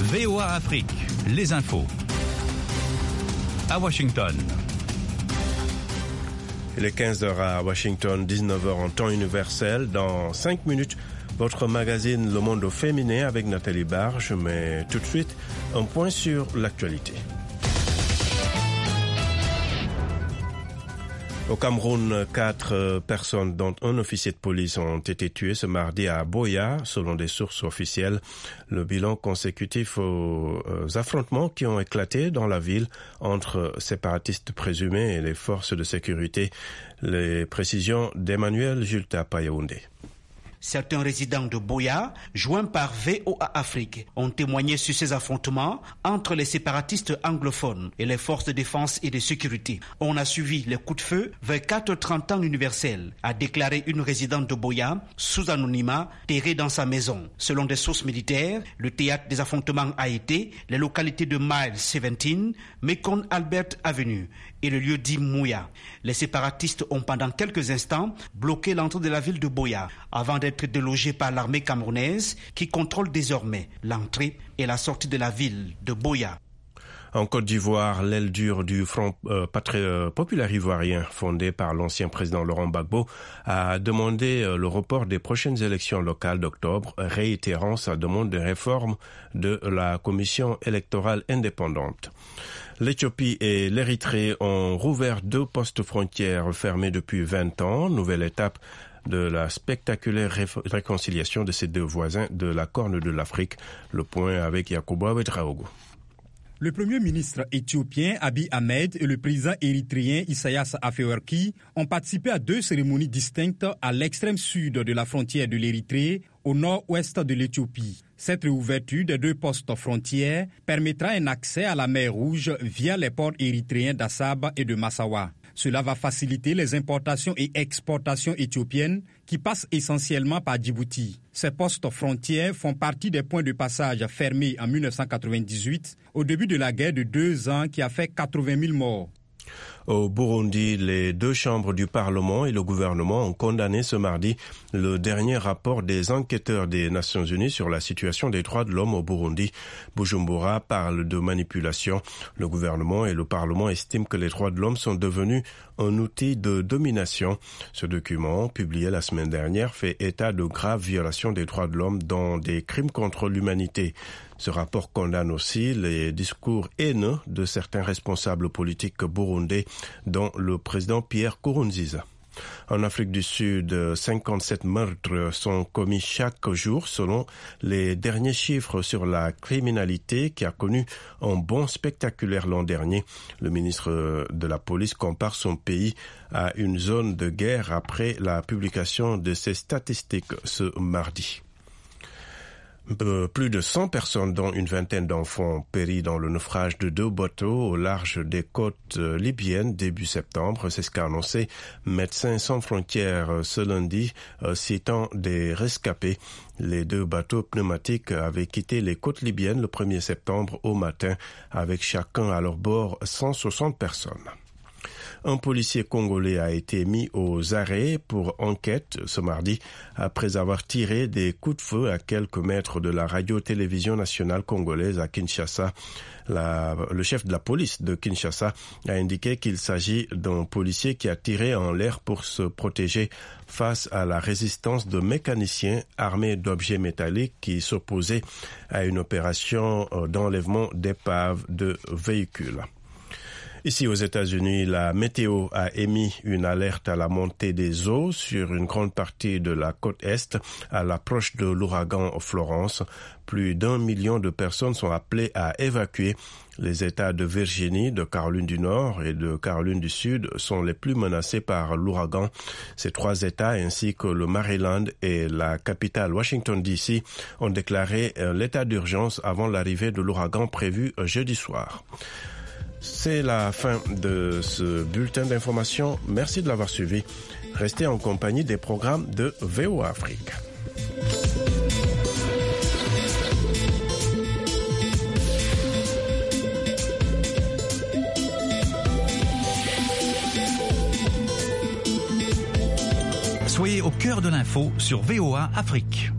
VOA Afrique, les infos. À Washington. Il est 15h à Washington, 19h en temps universel. Dans 5 minutes, votre magazine Le Monde féminin avec Nathalie Barge. Mais tout de suite, un point sur l'actualité. Au Cameroun, 4 personnes, dont un officier de police, ont été tuées ce mardi à Buea, selon des sources officielles. Le bilan consécutif aux affrontements qui ont éclaté dans la ville entre séparatistes présumés et les forces de sécurité. Les précisions d'Emmanuel Julta Payaoundé. Certains résidents de Buea, joints par VOA Afrique, ont témoigné sur ces affrontements entre les séparatistes anglophones et les forces de défense et de sécurité. On a suivi les coups de feu vers 4h30 en universel, a déclaré une résidente de Buea, sous anonymat, terrée dans sa maison. Selon des sources militaires, le théâtre des affrontements a été les localités de Mile 17, Mekong Albert Avenue et le lieu dit Mouya. Les séparatistes ont pendant quelques instants bloqué l'entrée de la ville de Buea avant d'être délogés par l'armée camerounaise qui contrôle désormais l'entrée et la sortie de la ville de Buea. En Côte d'Ivoire, l'aile dure du Front populaire ivoirien, fondé par l'ancien président Laurent Gbagbo, a demandé le report des prochaines élections locales d'octobre, réitérant sa demande de réforme de la commission électorale indépendante. L'Éthiopie et l'Érythrée ont rouvert 2 postes frontières fermés depuis 20 ans, nouvelle étape de la spectaculaire réconciliation de ces 2 voisins de la Corne de l'Afrique. Le point avec Yacouba Ouedraogo. Le premier ministre éthiopien Abiy Ahmed et le président érythréen Isaias Afewerki ont participé à 2 cérémonies distinctes à l'extrême sud de la frontière de l'Érythrée, au nord-ouest de l'Éthiopie. Cette réouverture des 2 postes frontières permettra un accès à la mer Rouge via les ports érythréens d'Assab et de Massawa. Cela va faciliter les importations et exportations éthiopiennes qui passent essentiellement par Djibouti. Ces postes frontières font partie des points de passage fermés en 1998, au début de la guerre de 2 ans qui a fait 80 000 morts. Au Burundi, les 2 chambres du Parlement et le gouvernement ont condamné ce mardi le dernier rapport des enquêteurs des Nations Unies sur la situation des droits de l'homme au Burundi. Bujumbura parle de manipulation. Le gouvernement et le Parlement estiment que les droits de l'homme sont devenus un outil de domination. Ce document, publié la semaine dernière, fait état de graves violations des droits de l'homme dont des crimes contre l'humanité. Ce rapport condamne aussi les discours haineux de certains responsables politiques burundais, dont le président Pierre Nkurunziza. En Afrique du Sud, 57 meurtres sont commis chaque jour selon les derniers chiffres sur la criminalité qui a connu un bond spectaculaire l'an dernier. Le ministre de la Police compare son pays à une zone de guerre après la publication de ces statistiques ce mardi. Plus de 100 personnes, dont une vingtaine d'enfants, ont péri dans le naufrage de 2 bateaux au large des côtes libyennes début septembre. C'est ce qu'a annoncé Médecins sans frontières ce lundi, citant des rescapés. Les 2 bateaux pneumatiques avaient quitté les côtes libyennes le 1er septembre au matin, avec chacun à leur bord 160 personnes. Un policier congolais a été mis aux arrêts pour enquête ce mardi après avoir tiré des coups de feu à quelques mètres de la radio-télévision nationale congolaise à Kinshasa. Le chef de la police de Kinshasa a indiqué qu'il s'agit d'un policier qui a tiré en l'air pour se protéger face à la résistance de mécaniciens armés d'objets métalliques qui s'opposaient à une opération d'enlèvement d'épaves de véhicules. Ici aux États-Unis, la météo a émis une alerte à la montée des eaux sur une grande partie de la côte Est à l'approche de l'ouragan Florence. Plus d'1 million de personnes sont appelées à évacuer. Les États de Virginie, de Caroline du Nord et de Caroline du Sud sont les plus menacés par l'ouragan. Ces 3 États ainsi que le Maryland et la capitale Washington DC ont déclaré l'état d'urgence avant l'arrivée de l'ouragan prévu jeudi soir. C'est la fin de ce bulletin d'information. Merci de l'avoir suivi. Restez en compagnie des programmes de VOA Afrique. Soyez au cœur de l'info sur VOA Afrique.